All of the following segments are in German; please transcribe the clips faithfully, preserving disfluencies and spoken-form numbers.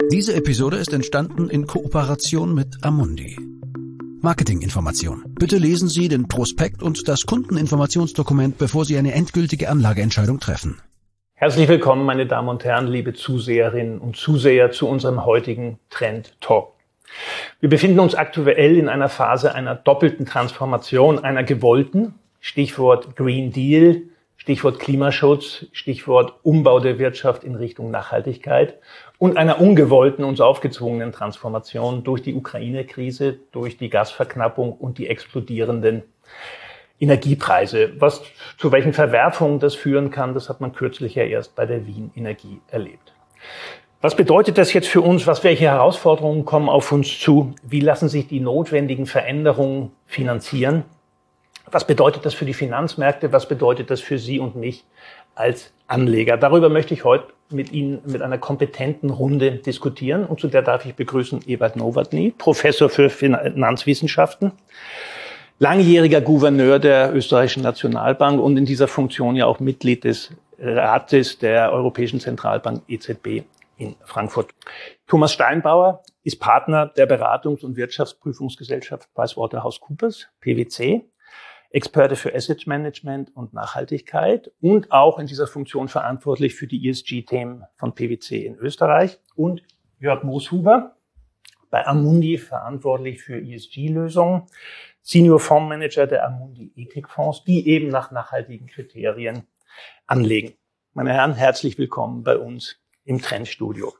Diese Episode ist entstanden in Kooperation mit Amundi. Marketinginformation. Bitte lesen Sie den Prospekt und das Kundeninformationsdokument, bevor Sie eine endgültige Anlageentscheidung treffen. Herzlich willkommen, meine Damen und Herren, liebe Zuseherinnen und Zuseher, zu unserem heutigen Trend Talk. Wir befinden uns aktuell in einer Phase einer doppelten Transformation, einer gewollten, Stichwort Green Deal, Stichwort Klimaschutz, Stichwort Umbau der Wirtschaft in Richtung Nachhaltigkeit und einer ungewollten, uns aufgezwungenen Transformation durch die Ukraine-Krise, durch die Gasverknappung und die explodierenden Energiepreise. Was zu welchen Verwerfungen das führen kann, das hat man kürzlich ja erst bei der Wien Energie erlebt. Was bedeutet das jetzt für uns? Was, welche Herausforderungen kommen auf uns zu? Wie lassen sich die notwendigen Veränderungen finanzieren? Was bedeutet das für die Finanzmärkte? Was bedeutet das für Sie und mich als Anleger? Darüber möchte ich heute mit Ihnen mit einer kompetenten Runde diskutieren. Und zu der darf ich begrüßen Ewald Nowotny, Professor für Finanzwissenschaften, langjähriger Gouverneur der Österreichischen Nationalbank und in dieser Funktion ja auch Mitglied des Rates der Europäischen Zentralbank E Z B in Frankfurt. Thomas Steinbauer ist Partner der Beratungs- und Wirtschaftsprüfungsgesellschaft PricewaterhouseCoopers, P W C, Experte für Asset Management und Nachhaltigkeit und auch in dieser Funktion verantwortlich für die E S G-Themen von P W C in Österreich. Und Jörg Mooshuber, bei Amundi verantwortlich für E S G-Lösungen, Senior Fondsmanager der Amundi Ethikfonds, die eben nach nachhaltigen Kriterien anlegen. Meine Herren, herzlich willkommen bei uns im Trendstudio.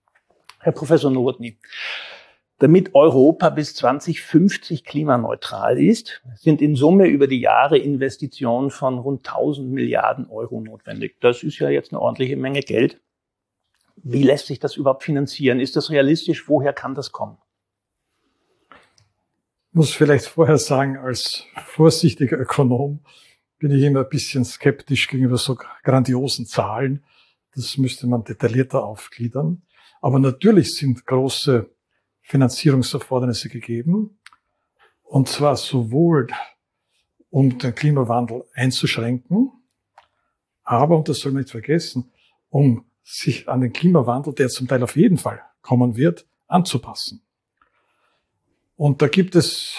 Herr Professor Nowotny, damit Europa bis zwanzig fünfzig klimaneutral ist, sind in Summe über die Jahre Investitionen von rund tausend Milliarden Euro notwendig. Das ist ja jetzt eine ordentliche Menge Geld. Wie lässt sich das überhaupt finanzieren? Ist das realistisch? Woher kann das kommen? Ich muss vielleicht vorher sagen, als vorsichtiger Ökonom bin ich immer ein bisschen skeptisch gegenüber so grandiosen Zahlen. Das müsste man detaillierter aufgliedern. Aber natürlich sind große Finanzierungserfordernisse gegeben, und zwar sowohl um den Klimawandel einzuschränken, aber, und das soll man nicht vergessen, um sich an den Klimawandel, der zum Teil auf jeden Fall kommen wird, anzupassen. Und da gibt es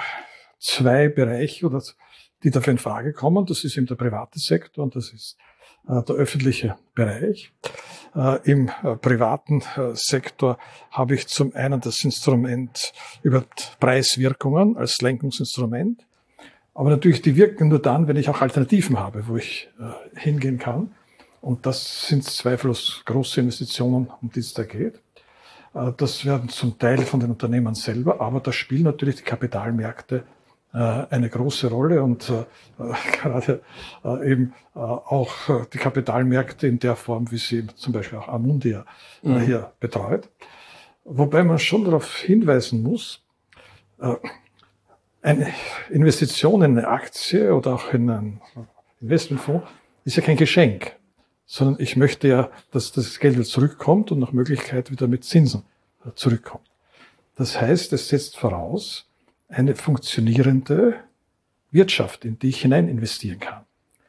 zwei Bereiche, die dafür in Frage kommen. Das ist eben der private Sektor und das ist der öffentliche Bereich. Äh, Im äh, privaten äh, Sektor habe ich zum einen das Instrument über Preiswirkungen als Lenkungsinstrument, aber natürlich die wirken nur dann, wenn ich auch Alternativen habe, wo ich äh, hingehen kann. Und das sind zweifellos große Investitionen, um die es da geht. Äh, das werden zum Teil von den Unternehmen selber, aber da spielen natürlich die Kapitalmärkte eine große Rolle und äh, gerade äh, eben äh, auch äh, die Kapitalmärkte in der Form, wie sie zum Beispiel auch Amundi äh, mhm. hier betreut. Wobei man schon darauf hinweisen muss, äh, eine Investition in eine Aktie oder auch in einen Investmentfonds ist ja kein Geschenk, sondern ich möchte ja, dass das Geld wieder zurückkommt und nach Möglichkeit wieder mit Zinsen äh, zurückkommt. Das heißt, es setzt voraus, eine funktionierende Wirtschaft, in die ich hinein investieren kann.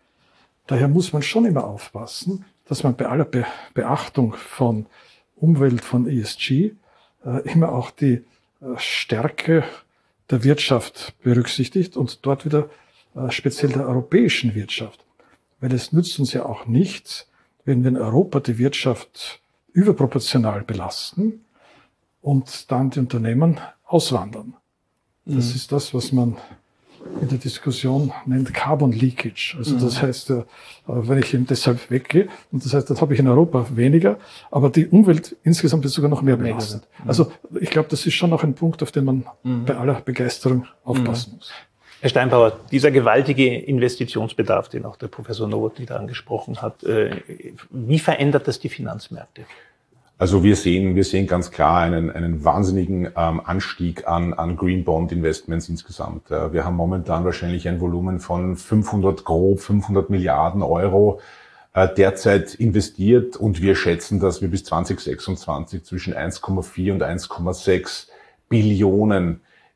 Daher muss man schon immer aufpassen, dass man bei aller Be- Beachtung von Umwelt, von E S G, äh, immer auch die äh, Stärke der Wirtschaft berücksichtigt und dort wieder äh, speziell der europäischen Wirtschaft. Weil es nützt uns ja auch nichts, wenn wir in Europa die Wirtschaft überproportional belasten und dann die Unternehmen auswandern. Das ist das, was man in der Diskussion nennt Carbon Leakage. Also das heißt, wenn ich eben deshalb weggehe, und das heißt, das habe ich in Europa weniger, aber die Umwelt insgesamt ist sogar noch mehr belastet. Also ich glaube, das ist schon noch ein Punkt, auf den man mhm. bei aller Begeisterung aufpassen muss. Herr Steinbauer, dieser gewaltige Investitionsbedarf, den auch der Professor Nowotny da angesprochen hat, wie verändert das die Finanzmärkte? Also wir sehen, wir sehen ganz klar einen, einen wahnsinnigen ähm, Anstieg an, an Green Bond Investments insgesamt. Äh, wir haben momentan wahrscheinlich ein Volumen von fünfhundert, grob fünfhundert Milliarden Euro äh, derzeit investiert und wir schätzen, dass wir bis zwanzig sechsundzwanzig zwischen eins Komma vier und eins Komma sechs Billionen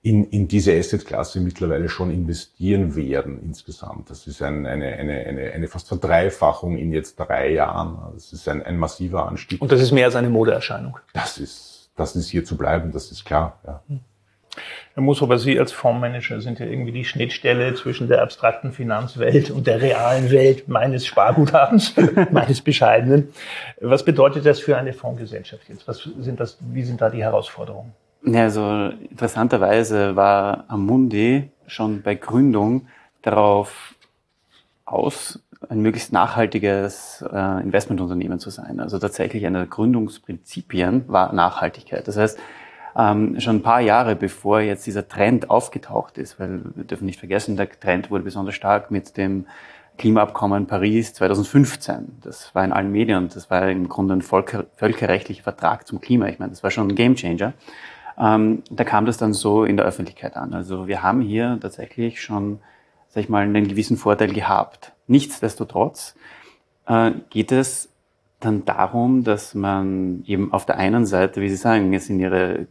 in, in diese Assetklasse mittlerweile schon investieren werden insgesamt. Das ist ein, eine, eine, eine, eine fast Verdreifachung in jetzt drei Jahren. Das ist ein, ein massiver Anstieg. Und das ist mehr als eine Modeerscheinung. Das ist, das ist hier zu bleiben, das ist klar, ja. Herr Mooshofer, Sie als Fondsmanager sind ja irgendwie die Schnittstelle zwischen der abstrakten Finanzwelt und der realen Welt meines Sparguthabens, meines Bescheidenen. Was bedeutet das für eine Fondsgesellschaft jetzt? Was sind das, wie sind da die Herausforderungen? Ja, also interessanterweise war Amundi schon bei Gründung darauf aus, ein möglichst nachhaltiges äh, Investmentunternehmen zu sein. Also tatsächlich eine der Gründungsprinzipien war Nachhaltigkeit. Das heißt, ähm, schon ein paar Jahre bevor jetzt dieser Trend aufgetaucht ist, weil wir dürfen nicht vergessen, der Trend wurde besonders stark mit dem Klimaabkommen Paris zweitausendfünfzehn. Das war in allen Medien und das war im Grunde ein völker, völkerrechtlicher Vertrag zum Klima. Ich meine, das war schon ein Gamechanger. Ähm, da kam das dann so in der Öffentlichkeit an. Also wir haben hier tatsächlich schon, sag ich mal, einen gewissen Vorteil gehabt. Nichtsdestotrotz äh, geht es dann darum, dass man eben auf der einen Seite, wie Sie sagen, es sind Ihre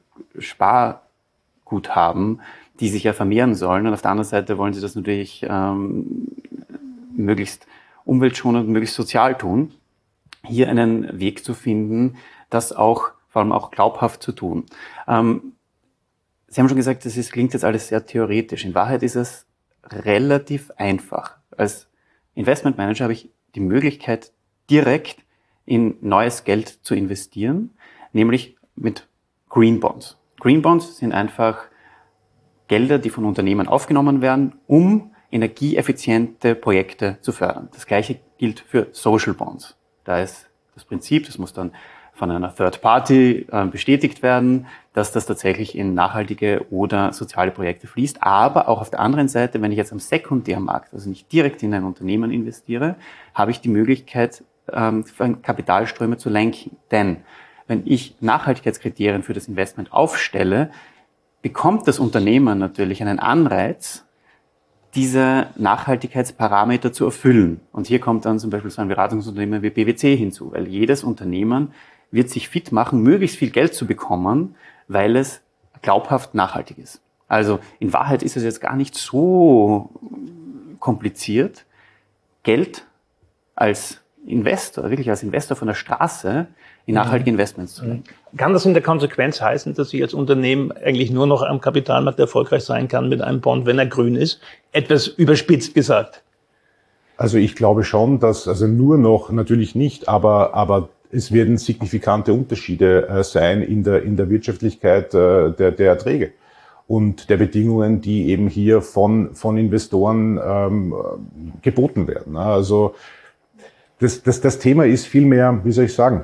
Sparguthaben, die sich ja vermehren sollen, und auf der anderen Seite wollen Sie das natürlich ähm, möglichst umweltschonend, möglichst sozial tun, hier einen Weg zu finden, das auch vor allem auch glaubhaft zu tun. Ähm, Sie haben schon gesagt, das ist, klingt jetzt alles sehr theoretisch. In Wahrheit ist es relativ einfach. Als Investmentmanager habe ich die Möglichkeit, direkt in neues Geld zu investieren, nämlich mit Green Bonds. Green Bonds sind einfach Gelder, die von Unternehmen aufgenommen werden, um energieeffiziente Projekte zu fördern. Das Gleiche gilt für Social Bonds. Da ist das Prinzip, das muss dann von einer Third Party äh, bestätigt werden, dass das tatsächlich in nachhaltige oder soziale Projekte fließt. Aber auch auf der anderen Seite, wenn ich jetzt am Sekundärmarkt, also nicht direkt in ein Unternehmen investiere, habe ich die Möglichkeit, ähm, Kapitalströme zu lenken. Denn wenn ich Nachhaltigkeitskriterien für das Investment aufstelle, bekommt das Unternehmen natürlich einen Anreiz, diese Nachhaltigkeitsparameter zu erfüllen. Und hier kommt dann zum Beispiel so ein Beratungsunternehmen wie P W C hinzu, weil jedes Unternehmen wird sich fit machen, möglichst viel Geld zu bekommen, weil es glaubhaft nachhaltig ist. Also in Wahrheit ist es jetzt gar nicht so kompliziert, Geld als Investor, wirklich als Investor von der Straße in nachhaltige Investments zu lenken. Kann das in der Konsequenz heißen, dass ich als Unternehmen eigentlich nur noch am Kapitalmarkt erfolgreich sein kann mit einem Bond, wenn er grün ist? Etwas überspitzt gesagt. Also ich glaube schon, dass, also nur noch, natürlich nicht, aber, aber es werden signifikante Unterschiede äh, sein in der, in der Wirtschaftlichkeit äh, der, der Erträge und der Bedingungen, die eben hier von, von Investoren ähm, geboten werden. Also das, das, das Thema ist vielmehr, wie soll ich sagen,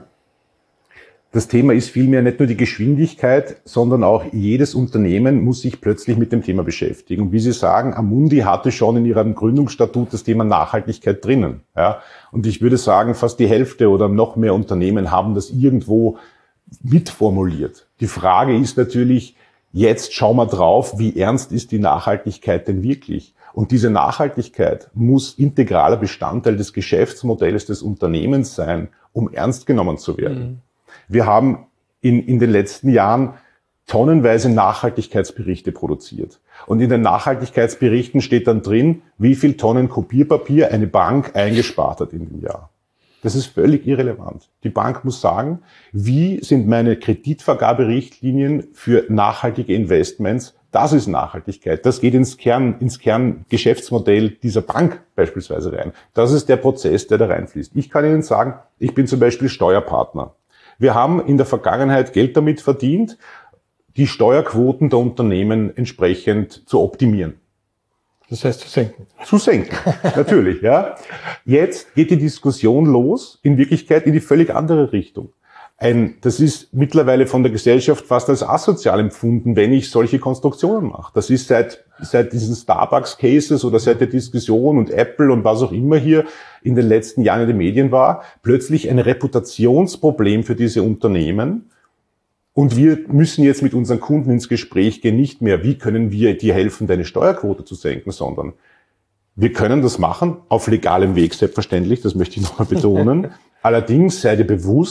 das Thema ist vielmehr nicht nur die Geschwindigkeit, sondern auch jedes Unternehmen muss sich plötzlich mit dem Thema beschäftigen. Und wie Sie sagen, Amundi hatte schon in ihrem Gründungsstatut das Thema Nachhaltigkeit drinnen. Ja? Und ich würde sagen, fast die Hälfte oder noch mehr Unternehmen haben das irgendwo mitformuliert. Die Frage ist natürlich, jetzt schauen wir drauf, wie ernst ist die Nachhaltigkeit denn wirklich? Und diese Nachhaltigkeit muss integraler Bestandteil des Geschäftsmodells des Unternehmens sein, um ernst genommen zu werden. Mhm. Wir haben in, in den letzten Jahren tonnenweise Nachhaltigkeitsberichte produziert. Und in den Nachhaltigkeitsberichten steht dann drin, wie viel Tonnen Kopierpapier eine Bank eingespart hat in dem Jahr. Das ist völlig irrelevant. Die Bank muss sagen, wie sind meine Kreditvergaberichtlinien für nachhaltige Investments? Das ist Nachhaltigkeit. Das geht ins Kern, ins Kerngeschäftsmodell dieser Bank beispielsweise rein. Das ist der Prozess, der da reinfließt. Ich kann Ihnen sagen, ich bin zum Beispiel Steuerpartner. Wir haben in der Vergangenheit Geld damit verdient, die Steuerquoten der Unternehmen entsprechend zu optimieren. Das heißt zu senken. Zu senken, natürlich, ja. Jetzt geht die Diskussion los, in Wirklichkeit in die völlig andere Richtung. Ein, das ist mittlerweile von der Gesellschaft fast als asozial empfunden, wenn ich solche Konstruktionen mache. Das ist seit, seit diesen Starbucks-Cases oder seit der Diskussion und Apple und was auch immer hier in den letzten Jahren in den Medien war, plötzlich ein Reputationsproblem für diese Unternehmen. Und wir müssen jetzt mit unseren Kunden ins Gespräch gehen, nicht mehr, wie können wir dir helfen, deine Steuerquote zu senken, sondern wir können das machen, auf legalem Weg, selbstverständlich, das möchte ich nochmal betonen. Allerdings sei dir bewusst,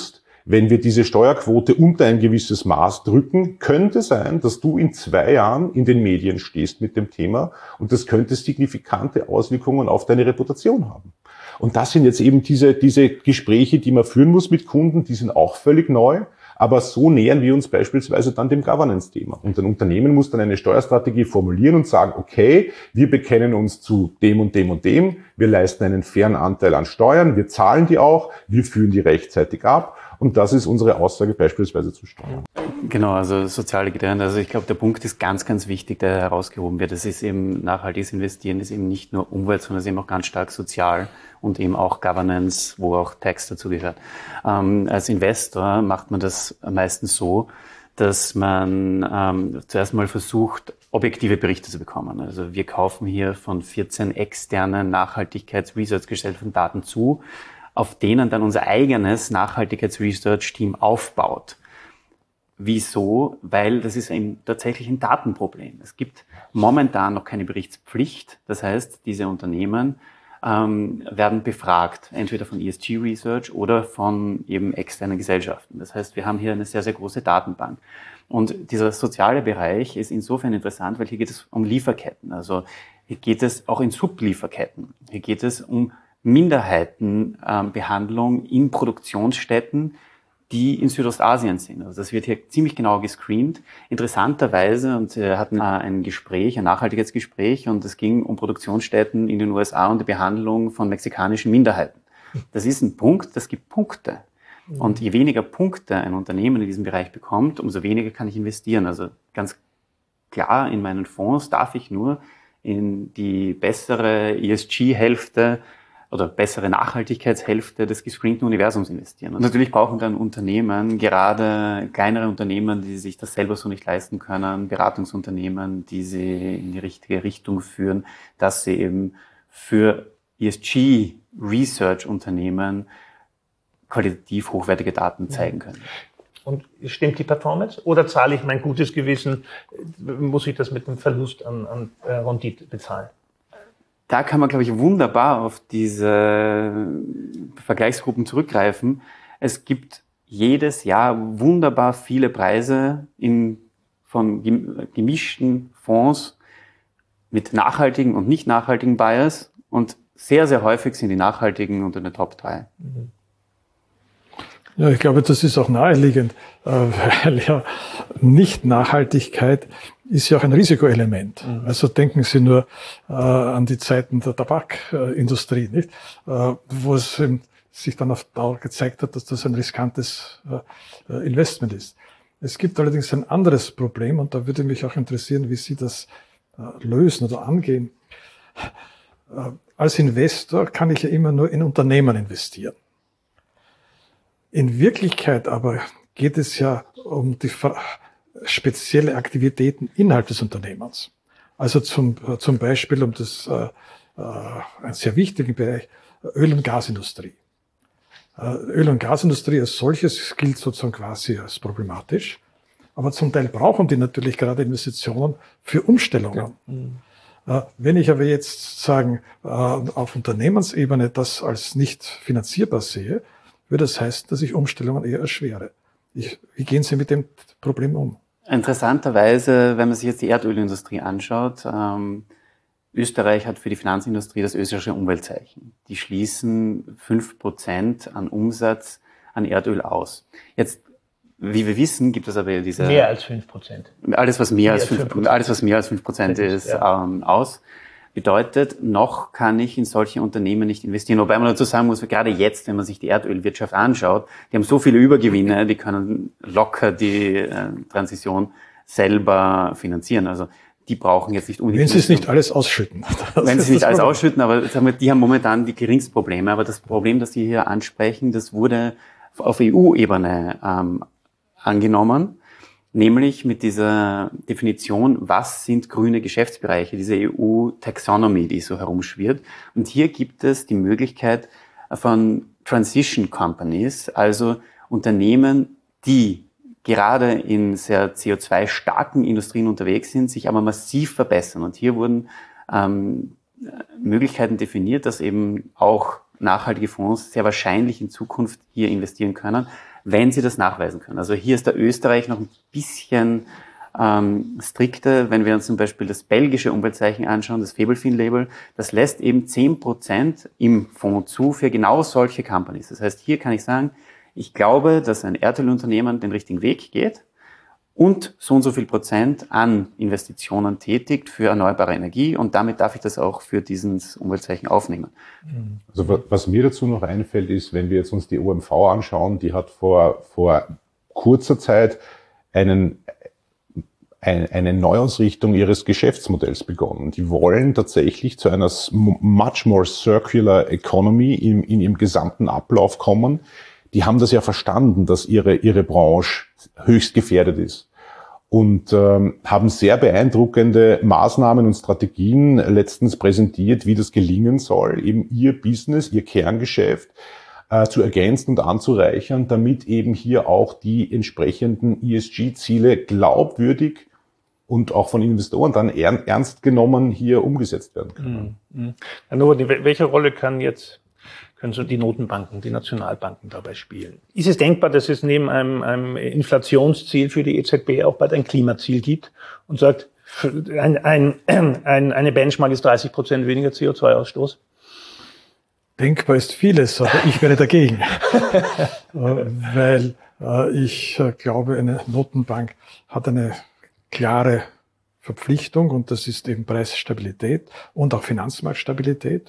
Wenn wir diese Steuerquote unter ein gewisses Maß drücken, könnte sein, dass du in zwei Jahren in den Medien stehst mit dem Thema und das könnte signifikante Auswirkungen auf deine Reputation haben. Und das sind jetzt eben diese, diese Gespräche, die man führen muss mit Kunden, die sind auch völlig neu. Aber so nähern wir uns beispielsweise dann dem Governance-Thema. Und ein Unternehmen muss dann eine Steuerstrategie formulieren und sagen, okay, wir bekennen uns zu dem und dem und dem, wir leisten einen fairen Anteil an Steuern, wir zahlen die auch, wir führen die rechtzeitig ab. Und das ist unsere Aussage beispielsweise zu Steuern. Genau, also soziale Kriterien. Also ich glaube, der Punkt ist ganz, ganz wichtig, der herausgehoben wird. Das ist eben nachhaltiges Investieren, ist eben nicht nur Umwelt, sondern ist eben auch ganz stark sozial und eben auch Governance, wo auch Tax dazu gehört. Ähm, als Investor macht man das meistens so, dass man ähm, zuerst mal versucht, objektive Berichte zu bekommen. Also wir kaufen hier von vierzehn externen Nachhaltigkeits-Research-Gesellschaften Daten zu, auf denen dann unser eigenes Nachhaltigkeits-Research-Team aufbaut. Wieso? Weil das ist eben tatsächlich ein Datenproblem. Es gibt momentan noch keine Berichtspflicht. Das heißt, diese Unternehmen ähm, werden befragt, entweder von E S G Research oder von eben externen Gesellschaften. Das heißt, wir haben hier eine sehr, sehr große Datenbank. Und dieser soziale Bereich ist insofern interessant, weil hier geht es um Lieferketten. Also hier geht es auch in Sublieferketten. Hier geht es um Minderheitenbehandlung ähm, in Produktionsstätten, die in Südostasien sind. Also das wird hier ziemlich genau gescreent. Interessanterweise, und wir hatten ein Gespräch, ein Nachhaltigkeitsgespräch, und es ging um Produktionsstätten in den U S A und die Behandlung von mexikanischen Minderheiten. Das ist ein Punkt, das gibt Punkte. Und je weniger Punkte ein Unternehmen in diesem Bereich bekommt, umso weniger kann ich investieren. Also ganz klar, in meinen Fonds darf ich nur in die bessere E S G-Hälfte oder bessere Nachhaltigkeitshälfte des gescreenten Universums investieren. Und natürlich brauchen dann Unternehmen, gerade kleinere Unternehmen, die sich das selber so nicht leisten können, Beratungsunternehmen, die sie in die richtige Richtung führen, dass sie eben für E S G-Research-Unternehmen qualitativ hochwertige Daten zeigen können. Und stimmt die Performance? Oder zahle ich mein gutes Gewissen, muss ich das mit einem Verlust an, an Rendite bezahlen? Da kann man, glaube ich, wunderbar auf diese Vergleichsgruppen zurückgreifen. Es gibt jedes Jahr wunderbar viele Preise in, von gemischten Fonds mit nachhaltigen und nicht nachhaltigen Bias. Und sehr, sehr häufig sind die nachhaltigen unter den Top drei. Mhm. Ja, ich glaube, das ist auch naheliegend, weil ja Nicht-Nachhaltigkeit ist ja auch ein Risikoelement. Mhm. Also denken Sie nur äh, an die Zeiten der Tabakindustrie, nicht? Äh, wo es eben sich dann auf Dauer gezeigt hat, dass das ein riskantes äh, Investment ist. Es gibt allerdings ein anderes Problem, und da würde mich auch interessieren, wie Sie das äh, lösen oder angehen. Äh, als Investor kann ich ja immer nur in Unternehmen investieren. In Wirklichkeit aber geht es ja um die spezielle Aktivitäten innerhalb des Unternehmens. Also zum, zum Beispiel um das, äh, einen sehr wichtigen Bereich, Öl- und Gasindustrie. Äh, Öl- und Gasindustrie als solches gilt sozusagen quasi als problematisch. Aber zum Teil brauchen die natürlich gerade Investitionen für Umstellungen. Ja. Mhm. Äh, wenn ich aber jetzt sagen, äh, auf Unternehmensebene das als nicht finanzierbar sehe, würde das heißen, dass ich Umstellungen eher erschwere. Ich, wie gehen Sie mit dem Problem um? Interessanterweise, wenn man sich jetzt die Erdölindustrie anschaut, ähm, Österreich hat für die Finanzindustrie das österreichische Umweltzeichen. Die schließen fünf Prozent an Umsatz an Erdöl aus. Jetzt, wie wir wissen, gibt es aber diese... Mehr als fünf Prozent. Alles, was mehr, mehr als fünf Prozent, alles, was mehr als fünf Prozent ist, ja. ähm, aus. Bedeutet, noch kann ich in solche Unternehmen nicht investieren. Wobei man dazu sagen muss, gerade jetzt, wenn man sich die Erdölwirtschaft anschaut, die haben so viele Übergewinne, die können locker die äh, Transition selber finanzieren. Also die brauchen jetzt nicht unbedingt... Wenn sie es nicht alles ausschütten. Wenn sie es nicht alles ausschütten, aber sagen wir, die haben momentan die geringsten Probleme. Aber das Problem, das Sie hier ansprechen, das wurde auf E U-Ebene ähm, angenommen. Nämlich mit dieser Definition, was sind grüne Geschäftsbereiche, diese E U-Taxonomy, die so herumschwirrt. Und hier gibt es die Möglichkeit von Transition Companies, also Unternehmen, die gerade in sehr C O zwei starken Industrien unterwegs sind, sich aber massiv verbessern. Und hier wurden ähm, Möglichkeiten definiert, dass eben auch nachhaltige Fonds sehr wahrscheinlich in Zukunft hier investieren können, wenn sie das nachweisen können. Also hier ist der Österreich noch ein bisschen ähm, strikter. Wenn wir uns zum Beispiel das belgische Umweltzeichen anschauen, das Faiblefin-Label, das lässt eben zehn Prozent im Fonds zu für genau solche Companies. Das heißt, hier kann ich sagen, ich glaube, dass ein Erdölunternehmen den richtigen Weg geht und so und so viel Prozent an Investitionen tätigt für erneuerbare Energie, und damit darf ich das auch für dieses Umweltzeichen aufnehmen. Also was mir dazu noch einfällt, ist, wenn wir jetzt uns die O M V anschauen, die hat vor, vor kurzer Zeit einen, eine, eine Neuausrichtung ihres Geschäftsmodells begonnen. Die wollen tatsächlich zu einer much more circular economy in, in ihrem gesamten Ablauf kommen. Die haben das ja verstanden, dass ihre, ihre Branche höchst gefährdet ist. Und ähm, haben sehr beeindruckende Maßnahmen und Strategien letztens präsentiert, wie das gelingen soll, eben ihr Business, ihr Kerngeschäft äh, zu ergänzen und anzureichern, damit eben hier auch die entsprechenden E S G-Ziele glaubwürdig und auch von Investoren dann ernst genommen hier umgesetzt werden können. Mhm. Herr Nowotny, welche Rolle kann jetzt können so die Notenbanken, die Nationalbanken dabei spielen? Ist es denkbar, dass es neben einem, einem Inflationsziel für die E Z B auch bald ein Klimaziel gibt und sagt, ein, ein, ein, eine Benchmark ist dreißig Prozent weniger C O zwei Ausstoß? Denkbar ist vieles, aber ich wäre dagegen. Weil äh, ich äh, glaube, eine Notenbank hat eine klare Verpflichtung, und das ist eben Preisstabilität und auch Finanzmarktstabilität.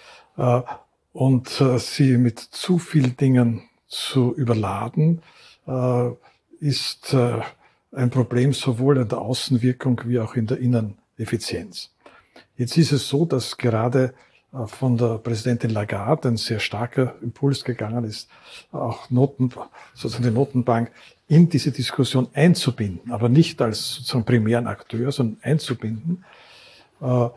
Äh, Und äh, sie mit zu vielen Dingen zu überladen, äh, ist äh, ein Problem sowohl in der Außenwirkung wie auch in der Inneneffizienz. Jetzt ist es so, dass gerade äh, von der Präsidentin Lagarde ein sehr starker Impuls gegangen ist, auch Noten, sozusagen die Notenbank in diese Diskussion einzubinden, aber nicht als sozusagen primären Akteur, sondern einzubinden. Äh,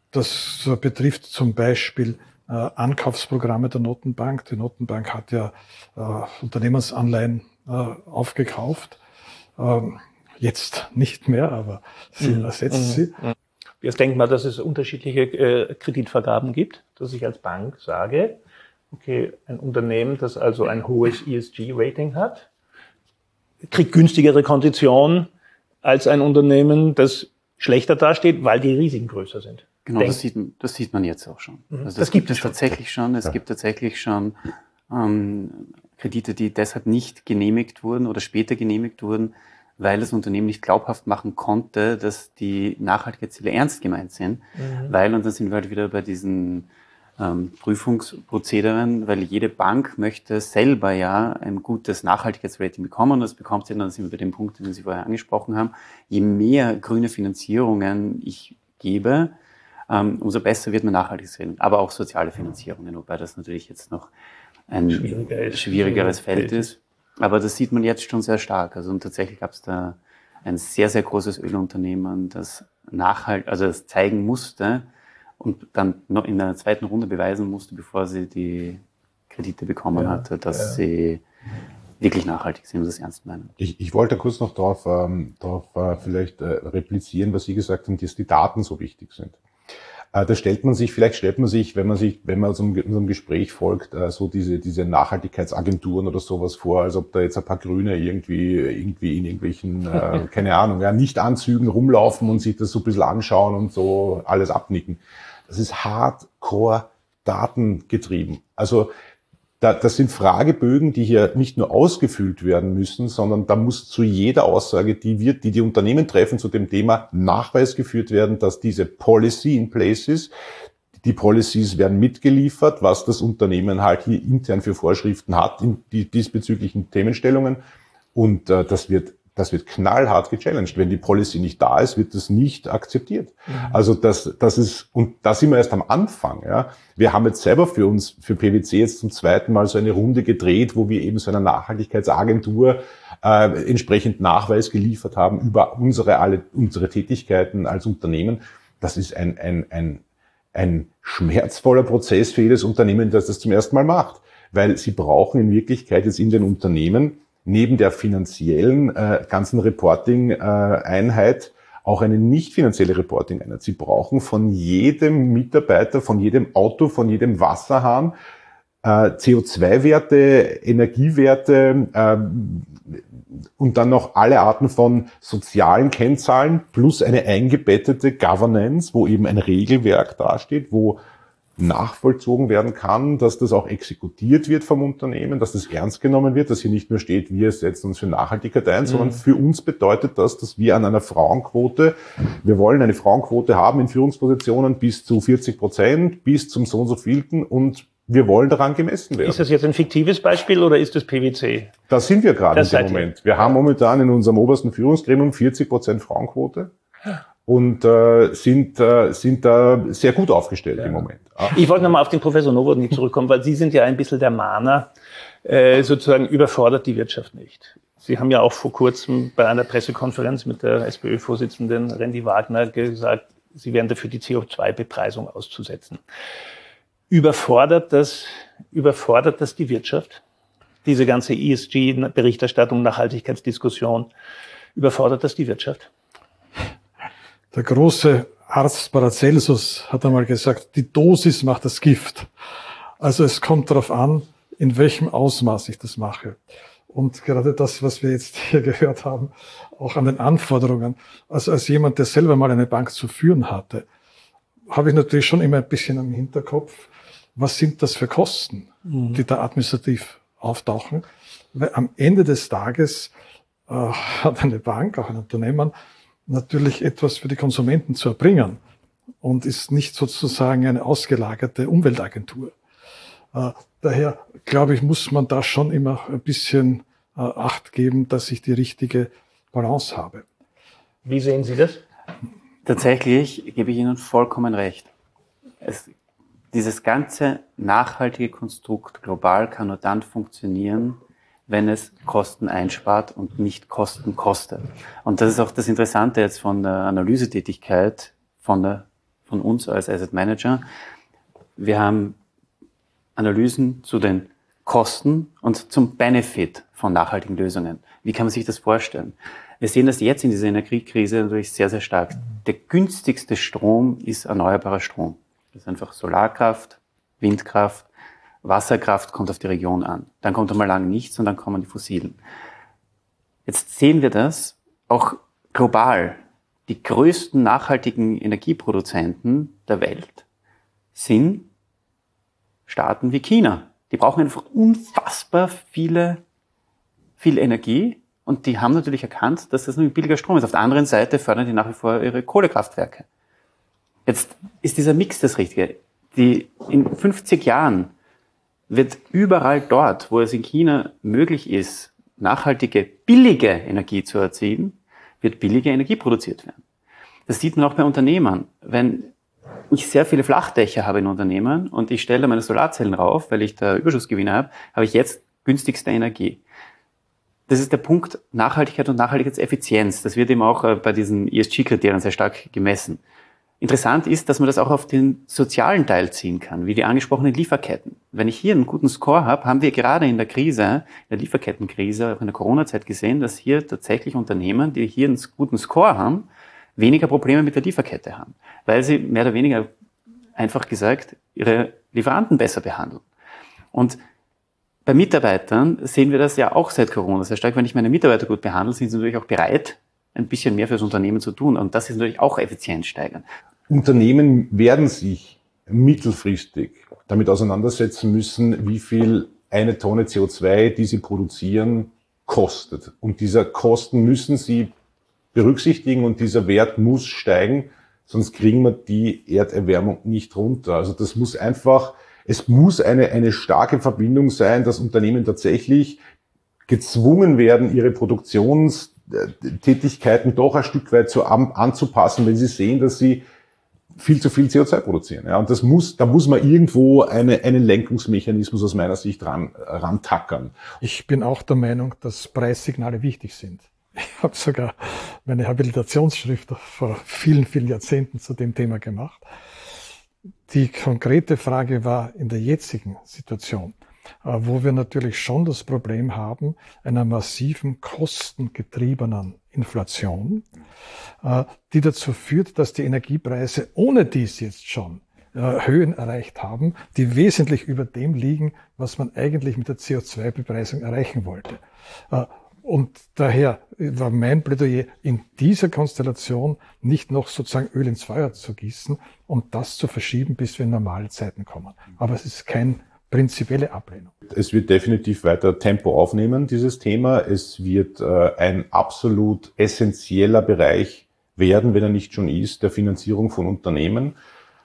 das betrifft zum Beispiel Äh, Ankaufsprogramme der Notenbank. Die Notenbank hat ja äh, Unternehmensanleihen äh, aufgekauft. Ähm, jetzt nicht mehr, aber sie mhm. ersetzt sie. Mhm. Jetzt denkt man, dass es unterschiedliche äh, Kreditvergaben gibt, dass ich als Bank sage, okay, ein Unternehmen, das also ein hohes E S G-Rating hat, kriegt günstigere Konditionen als ein Unternehmen, das schlechter dasteht, weil die Risiken größer sind. Genau, das sieht, das sieht man jetzt auch schon. Also das, das gibt es schon. tatsächlich schon. Es ja. gibt tatsächlich schon ähm, Kredite, die deshalb nicht genehmigt wurden oder später genehmigt wurden, weil das Unternehmen nicht glaubhaft machen konnte, dass die Nachhaltigkeitsziele ernst gemeint sind. Mhm. Weil, und dann sind wir halt wieder bei diesen ähm, Prüfungsprozederen, weil jede Bank möchte selber ja ein gutes Nachhaltigkeitsrating bekommen, und das bekommt sie dann, sind wir bei dem Punkt, den Sie vorher angesprochen haben. Je mehr grüne Finanzierungen ich gebe, Um, umso besser wird man nachhaltiges Rating, aber auch soziale Finanzierungen, wobei das natürlich jetzt noch ein Schwieriger schwierigeres Feld ist. Aber das sieht man jetzt schon sehr stark. Also und tatsächlich gab es da ein sehr, sehr großes Ölunternehmen, das nachhalt, also das zeigen musste und dann noch in einer zweiten Runde beweisen musste, bevor sie die Kredite bekommen ja, hatte, dass ja. sie wirklich nachhaltig sind und das ernst meinen. Ich, ich wollte kurz noch darauf ähm, darauf, äh, vielleicht äh, replizieren, was Sie gesagt haben, dass die Daten so wichtig sind. Da stellt man sich, vielleicht stellt man sich, wenn man sich, wenn man unserem, unserem Gespräch folgt, so diese, diese Nachhaltigkeitsagenturen oder sowas vor, als ob da jetzt ein paar Grüne irgendwie, irgendwie in irgendwelchen, äh, keine Ahnung, ja, Nicht-Anzügen rumlaufen und sich das so ein bisschen anschauen und so alles abnicken. Das ist hardcore datengetrieben. Also, Da, das sind Fragebögen, die hier nicht nur ausgefüllt werden müssen, sondern da muss zu jeder Aussage, die wir, die die Unternehmen treffen zu dem Thema, Nachweis geführt werden, dass diese Policy in place ist. Die Policies werden mitgeliefert, was das Unternehmen halt hier intern für Vorschriften hat in die diesbezüglichen Themenstellungen. Und äh, das wird Das wird knallhart gechallenged. Wenn die Policy nicht da ist, wird das nicht akzeptiert. Mhm. Also das, das ist, und da sind wir erst am Anfang, ja. Wir haben jetzt selber für uns, für P W C jetzt zum zweiten Mal so eine Runde gedreht, wo wir eben so einer Nachhaltigkeitsagentur äh, entsprechend Nachweis geliefert haben über unsere, alle, unsere Tätigkeiten als Unternehmen. Das ist ein, ein, ein, ein schmerzvoller Prozess für jedes Unternehmen, das das zum ersten Mal macht. Weil sie brauchen in Wirklichkeit jetzt in den Unternehmen neben der finanziellen äh, ganzen Reporting-Einheit äh, auch eine nicht finanzielle Reporting-Einheit. Sie brauchen von jedem Mitarbeiter, von jedem Auto, von jedem Wasserhahn äh, C O zwei Werte, Energiewerte äh, und dann noch alle Arten von sozialen Kennzahlen plus eine eingebettete Governance, wo eben ein Regelwerk dasteht, wo nachvollzogen werden kann, dass das auch exekutiert wird vom Unternehmen, dass das ernst genommen wird, dass hier nicht nur steht, wir setzen uns für Nachhaltigkeit ein, mhm. sondern für uns bedeutet das, dass wir an einer Frauenquote, wir wollen eine Frauenquote haben in Führungspositionen bis zu vierzig Prozent, bis zum so und so vielten und wir wollen daran gemessen werden. Ist das jetzt ein fiktives Beispiel oder ist das P w C? Da sind wir gerade in dem Moment. Wir haben momentan in unserem obersten Führungsgremium vierzig Prozent Frauenquote. Und äh, sind äh, sind da sehr gut aufgestellt ja. im Moment. Ich wollte nochmal auf den Professor Nowotny zurückkommen, weil Sie sind ja ein bisschen der Mahner, äh, sozusagen überfordert die Wirtschaft nicht. Sie haben ja auch vor kurzem bei einer Pressekonferenz mit der SPÖ-Vorsitzenden Randy Wagner gesagt, Sie wären dafür, die C O zwei Bepreisung auszusetzen. Überfordert das, überfordert das die Wirtschaft? Diese ganze E S G-Berichterstattung, Nachhaltigkeitsdiskussion, überfordert das die Wirtschaft? Der große Arzt Paracelsus hat einmal gesagt, die Dosis macht das Gift. Also es kommt darauf an, in welchem Ausmaß ich das mache. Und gerade das, was wir jetzt hier gehört haben, auch an den Anforderungen. Also als jemand, der selber mal eine Bank zu führen hatte, habe ich natürlich schon immer ein bisschen im Hinterkopf, was sind das für Kosten, mhm. die da administrativ auftauchen. Weil am Ende des Tages äh, hat eine Bank, auch ein Unternehmen, natürlich etwas für die Konsumenten zu erbringen und ist nicht sozusagen eine ausgelagerte Umweltagentur. Äh, daher, glaube ich, muss man da schon immer ein bisschen äh, Acht geben, dass ich die richtige Balance habe. Wie sehen Sie das? Tatsächlich gebe ich Ihnen vollkommen recht. Es, dieses ganze nachhaltige Konstrukt global kann nur dann funktionieren, wenn es Kosten einspart und nicht Kosten kostet. Und das ist auch das Interessante jetzt von der Analysetätigkeit von, der, von uns als Asset Manager. Wir haben Analysen zu den Kosten und zum Benefit von nachhaltigen Lösungen. Wie kann man sich das vorstellen? Wir sehen das jetzt in dieser Energiekrise natürlich sehr, sehr stark. Der günstigste Strom ist erneuerbarer Strom. Das ist einfach Solarkraft, Windkraft, Wasserkraft kommt auf die Region an. Dann kommt einmal lang nichts und dann kommen die Fossilen. Jetzt sehen wir das auch global. Die größten nachhaltigen Energieproduzenten der Welt sind Staaten wie China. Die brauchen einfach unfassbar viele, viel Energie und die haben natürlich erkannt, dass das nur billiger Strom ist. Auf der anderen Seite fördern die nach wie vor ihre Kohlekraftwerke. Jetzt ist dieser Mix das Richtige. Die in fünfzig Jahren wird überall dort, wo es in China möglich ist, nachhaltige, billige Energie zu erzielen, wird billige Energie produziert werden. Das sieht man auch bei Unternehmern. Wenn ich sehr viele Flachdächer habe in Unternehmen und ich stelle meine Solarzellen rauf, weil ich da Überschussgewinne habe, habe ich jetzt günstigste Energie. Das ist der Punkt Nachhaltigkeit und Nachhaltigkeitseffizienz. Das wird eben auch bei diesen E S G-Kriterien sehr stark gemessen. Interessant ist, dass man das auch auf den sozialen Teil ziehen kann, wie die angesprochenen Lieferketten. Wenn ich hier einen guten Score habe, haben wir gerade in der Krise, in der Lieferkettenkrise, auch in der Corona-Zeit gesehen, dass hier tatsächlich Unternehmen, die hier einen guten Score haben, weniger Probleme mit der Lieferkette haben, weil sie mehr oder weniger, einfach gesagt, ihre Lieferanten besser behandeln. Und bei Mitarbeitern sehen wir das ja auch seit Corona sehr stark. Wenn ich meine Mitarbeiter gut behandle, sind sie natürlich auch bereit, ein bisschen mehr für das Unternehmen zu tun. Und das ist natürlich auch Effizienz steigern. Unternehmen werden sich mittelfristig damit auseinandersetzen müssen, wie viel eine Tonne C O zwei, die sie produzieren, kostet. Und dieser Kosten müssen sie berücksichtigen und dieser Wert muss steigen, sonst kriegen wir die Erderwärmung nicht runter. Also das muss einfach, es muss eine, eine starke Verbindung sein, dass Unternehmen tatsächlich gezwungen werden, ihre Produktionstätigkeiten doch ein Stück weit zu, anzupassen, wenn sie sehen, dass sie viel zu viel C O zwei produzieren. Ja, und das muss, da muss man irgendwo eine, einen Lenkungsmechanismus aus meiner Sicht ran, rantackern. Ich bin auch der Meinung, dass Preissignale wichtig sind. Ich habe sogar meine Habilitationsschrift vor vielen, vielen Jahrzehnten zu dem Thema gemacht. Die konkrete Frage war in der jetzigen Situation, wo wir natürlich schon das Problem haben einer massiven kostengetriebenen Inflation, die dazu führt, dass die Energiepreise ohne dies jetzt schon äh, Höhen erreicht haben, die wesentlich über dem liegen, was man eigentlich mit der C O zwei Bepreisung erreichen wollte. Äh, Und daher war mein Plädoyer, in dieser Konstellation nicht noch sozusagen Öl ins Feuer zu gießen und das zu verschieben, bis wir in normale Zeiten kommen. Aber es ist keine prinzipielle Ablehnung. Es wird definitiv weiter Tempo aufnehmen, dieses Thema. Es wird äh, ein absolut essentieller Bereich werden, wenn er nicht schon ist, der Finanzierung von Unternehmen.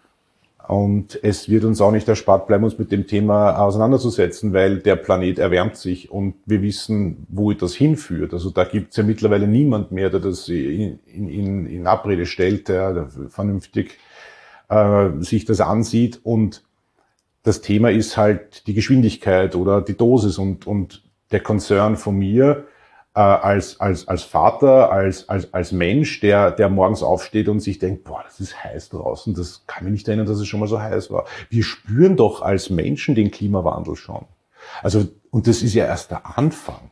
Und es wird uns auch nicht erspart bleiben, uns mit dem Thema auseinanderzusetzen, weil der Planet erwärmt sich und wir wissen, wo das hinführt. Also da gibt es ja mittlerweile niemand mehr, der das in, in, in Abrede stellt, der vernünftig äh, sich das ansieht. Und das Thema ist halt die Geschwindigkeit oder die Dosis und, und der Konzern von mir äh, als, als, als Vater, als, als, als Mensch, der, der morgens aufsteht und sich denkt, boah, das ist heiß draußen, das kann mich nicht erinnern, dass es schon mal so heiß war. Wir spüren doch als Menschen den Klimawandel schon. Also, und das ist ja erst der Anfang.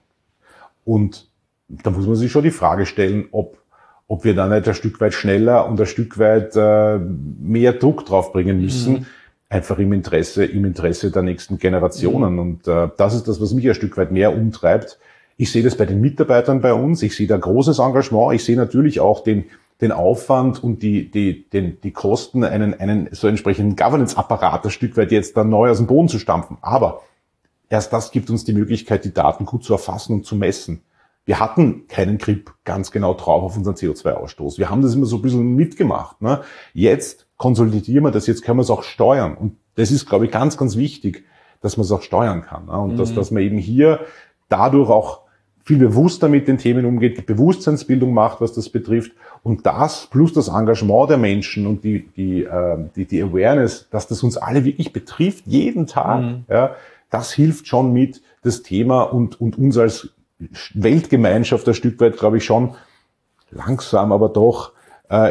Und da muss man sich schon die Frage stellen, ob, ob wir da nicht ein Stück weit schneller und ein Stück weit äh, mehr Druck drauf bringen müssen, mhm. einfach im Interesse, im Interesse der nächsten Generationen. Mhm. Und äh, das ist das, was mich ein Stück weit mehr umtreibt. Ich sehe das bei den Mitarbeitern bei uns. Ich sehe da großes Engagement. Ich sehe natürlich auch den, den Aufwand und die, die, den, die Kosten, einen, einen so entsprechenden Governance-Apparat ein Stück weit jetzt dann neu aus dem Boden zu stampfen. Aber erst das gibt uns die Möglichkeit, die Daten gut zu erfassen und zu messen. Wir hatten keinen Grip ganz genau drauf auf unseren C O zwei Ausstoß. Wir haben das immer so ein bisschen mitgemacht. Ne? Jetzt konsolidieren wir das, jetzt können wir es auch steuern. Und das ist, glaube ich, ganz, ganz wichtig, dass man es auch steuern kann. Ne? Und mhm. dass, dass man eben hier dadurch auch viel bewusster mit den Themen umgeht, die Bewusstseinsbildung macht, was das betrifft. Und das plus das Engagement der Menschen und die, die, äh, die, die Awareness, dass das uns alle wirklich betrifft, jeden Tag, mhm. ja, das hilft schon mit, das Thema und, und uns als Weltgemeinschaft ein Stück weit, glaube ich, schon langsam, aber doch äh,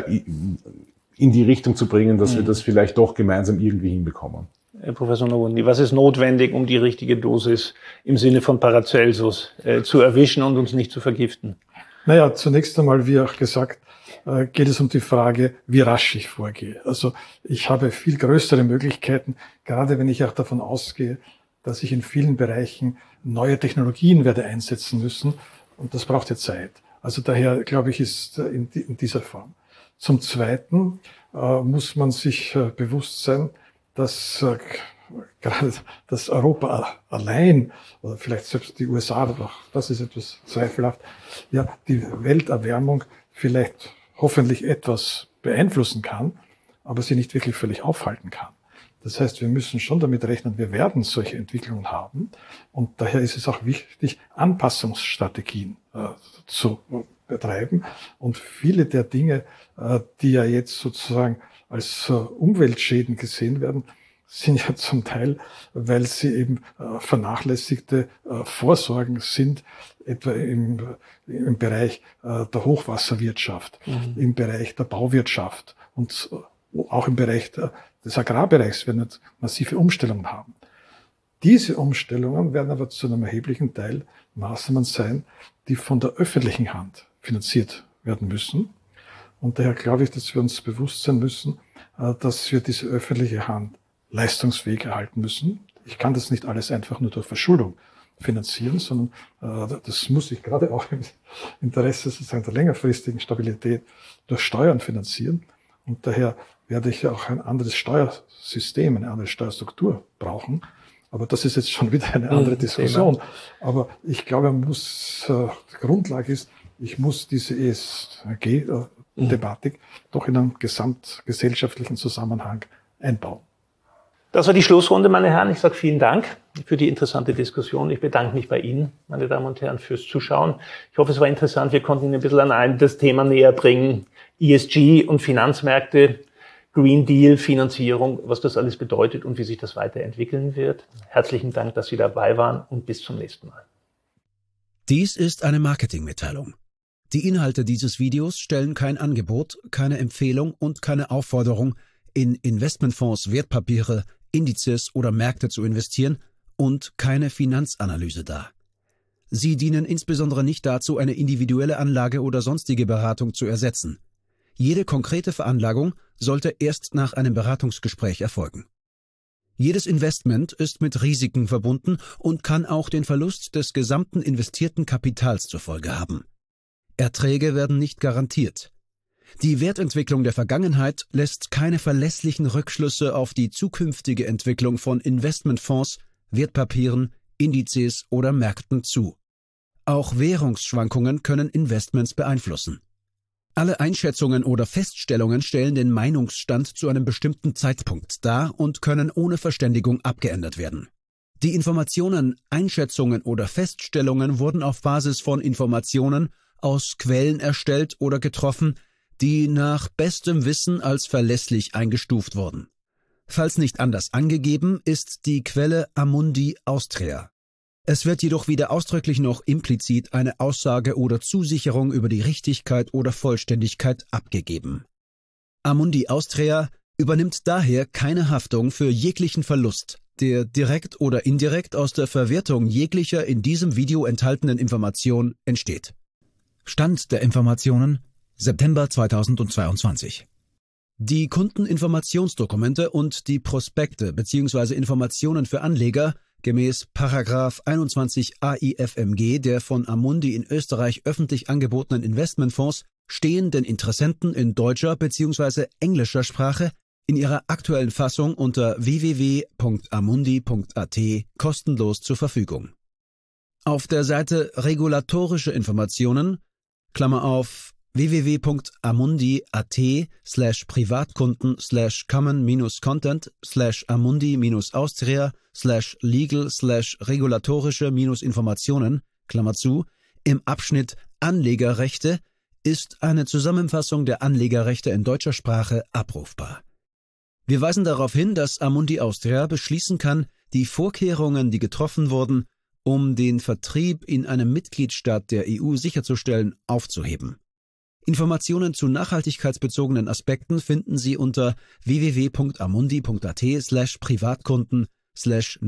in die Richtung zu bringen, dass mhm. wir das vielleicht doch gemeinsam irgendwie hinbekommen. Herr Professor Nowotny, was ist notwendig, um die richtige Dosis im Sinne von Paracelsus äh, zu erwischen und uns nicht zu vergiften? Naja, zunächst einmal, wie auch gesagt, äh, geht es um die Frage, wie rasch ich vorgehe. Also ich habe viel größere Möglichkeiten, gerade wenn ich auch davon ausgehe, dass ich in vielen Bereichen neue Technologien werde einsetzen müssen. Und das braucht ja Zeit. Also daher, glaube ich, ist in, die, in dieser Form. Zum Zweiten äh, muss man sich äh, bewusst sein, dass äh, gerade das Europa allein, oder vielleicht selbst die U S A, aber das ist etwas zweifelhaft, ja, die Welterwärmung vielleicht hoffentlich etwas beeinflussen kann, aber sie nicht wirklich völlig aufhalten kann. Das heißt, wir müssen schon damit rechnen, wir werden solche Entwicklungen haben. Und daher ist es auch wichtig, Anpassungsstrategien äh, zu betreiben. Und viele der Dinge, äh, die ja jetzt sozusagen als äh, Umweltschäden gesehen werden, sind ja zum Teil, weil sie eben äh, vernachlässigte äh, Vorsorgen sind, etwa im, im Bereich äh, der Hochwasserwirtschaft, mhm. im Bereich der Bauwirtschaft und äh, auch im Bereich der, des Agrarbereichs werden wir massive Umstellungen haben. Diese Umstellungen werden aber zu einem erheblichen Teil Maßnahmen sein, die von der öffentlichen Hand finanziert werden müssen. Und daher glaube ich, dass wir uns bewusst sein müssen, dass wir diese öffentliche Hand leistungsfähig erhalten müssen. Ich kann das nicht alles einfach nur durch Verschuldung finanzieren, sondern äh, das muss ich gerade auch im Interesse sozusagen der längerfristigen Stabilität durch Steuern finanzieren. Und daher werde ich auch ein anderes Steuersystem, eine andere Steuerstruktur brauchen. Aber das ist jetzt schon wieder eine andere mhm, Diskussion. Thema. Aber ich glaube, man muss, äh, die Grundlage ist, ich muss diese E S G-Thematik mhm. doch in einen gesamtgesellschaftlichen Zusammenhang einbauen. Das war die Schlussrunde, meine Herren. Ich sage vielen Dank für die interessante Diskussion. Ich bedanke mich bei Ihnen, meine Damen und Herren, fürs Zuschauen. Ich hoffe, es war interessant. Wir konnten Ihnen ein bisschen an ein das Thema näher bringen. E S G und Finanzmärkte, Green Deal, Finanzierung, was das alles bedeutet und wie sich das weiterentwickeln wird. Herzlichen Dank, dass Sie dabei waren und bis zum nächsten Mal. Dies ist eine Marketingmitteilung. Die Inhalte dieses Videos stellen kein Angebot, keine Empfehlung und keine Aufforderung, in Investmentfonds, Wertpapiere, Indizes oder Märkte zu investieren und keine Finanzanalyse dar. Sie dienen insbesondere nicht dazu, eine individuelle Anlage oder sonstige Beratung zu ersetzen. Jede konkrete Veranlagung sollte erst nach einem Beratungsgespräch erfolgen. Jedes Investment ist mit Risiken verbunden und kann auch den Verlust des gesamten investierten Kapitals zur Folge haben. Erträge werden nicht garantiert. Die Wertentwicklung der Vergangenheit lässt keine verlässlichen Rückschlüsse auf die zukünftige Entwicklung von Investmentfonds, Wertpapieren, Indizes oder Märkten zu. Auch Währungsschwankungen können Investments beeinflussen. Alle Einschätzungen oder Feststellungen stellen den Meinungsstand zu einem bestimmten Zeitpunkt dar und können ohne Verständigung abgeändert werden. Die Informationen, Einschätzungen oder Feststellungen wurden auf Basis von Informationen aus Quellen erstellt oder getroffen, die nach bestem Wissen als verlässlich eingestuft wurden. Falls nicht anders angegeben, ist die Quelle Amundi Austria. Es wird jedoch weder ausdrücklich noch implizit eine Aussage oder Zusicherung über die Richtigkeit oder Vollständigkeit abgegeben. Amundi Austria übernimmt daher keine Haftung für jeglichen Verlust, der direkt oder indirekt aus der Verwertung jeglicher in diesem Video enthaltenen Information entsteht. Stand der Informationen September zweitausendzweiundzwanzig. Die Kundeninformationsdokumente und die Prospekte bzw. Informationen für Anleger gemäß Paragraph einundzwanzig A I F M G der von Amundi in Österreich öffentlich angebotenen Investmentfonds stehen den Interessenten in deutscher bzw. englischer Sprache in ihrer aktuellen Fassung unter w w w punkt amundi punkt a t kostenlos zur Verfügung. Auf der Seite Regulatorische Informationen, Klammer auf, w w w punkt amundi punkt a t slash privatkunden slash common-content slash amundi-austria slash legal slash regulatorische-informationen, Klammer zu, im Abschnitt Anlegerrechte ist eine Zusammenfassung der Anlegerrechte in deutscher Sprache abrufbar. Wir weisen darauf hin, dass Amundi Austria beschließen kann, die Vorkehrungen, die getroffen wurden, um den Vertrieb in einem Mitgliedstaat der E U sicherzustellen, aufzuheben. Informationen zu nachhaltigkeitsbezogenen Aspekten finden Sie unter w w w punkt amundi punkt a t slash privatkunden slash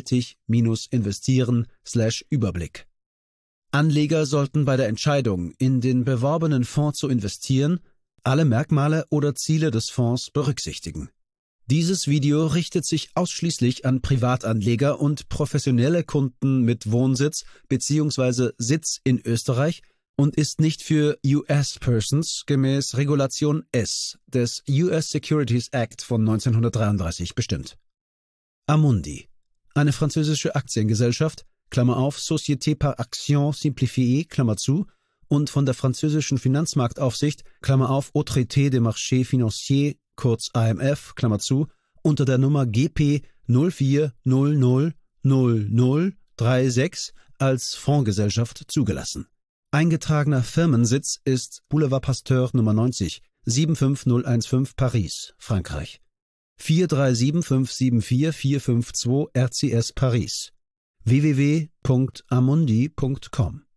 nachhaltig-investieren slash Überblick. Anleger sollten bei der Entscheidung, in den beworbenen Fonds zu investieren, alle Merkmale oder Ziele des Fonds berücksichtigen. Dieses Video richtet sich ausschließlich an Privatanleger und professionelle Kunden mit Wohnsitz bzw. Sitz in Österreich und ist nicht für U S-Persons gemäß Regulation S des U S Securities Act von neunzehnhundertdreiunddreißig bestimmt. Amundi, eine französische Aktiengesellschaft, Klammer auf, Société par Action Simplifiée, Klammer zu, und von der französischen Finanzmarktaufsicht, Klammer auf, Autorité des Marchés Financiers, kurz A M F, Klammer zu, unter der Nummer G P null vier null null null null drei sechs als Fondsgesellschaft zugelassen. Eingetragener Firmensitz ist Boulevard Pasteur Nummer neunzig, sieben fünf null eins fünf Paris, Frankreich. vier drei sieben fünf sieben vier vier fünf zwei R C S Paris. w w w punkt amundi punkt com